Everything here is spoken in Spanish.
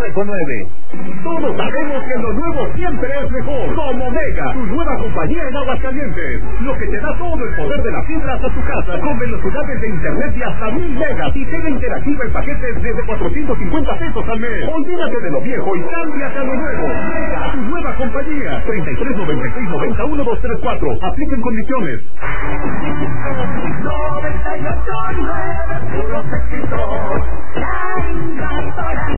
Todos sabemos que lo nuevo siempre es mejor. Como Mega, tu nueva compañía en Aguascalientes. Lo que te da todo el poder de la fibra hasta tu casa, con velocidades de internet de hasta 1000 megas y tele interactiva en paquetes desde 450 pesos al mes. Olvídate de lo viejo y cámbiate a lo nuevo. Mega, tu nueva compañía. 33 96 90 1234. Apliquen condiciones. 98.9, puros éxitos.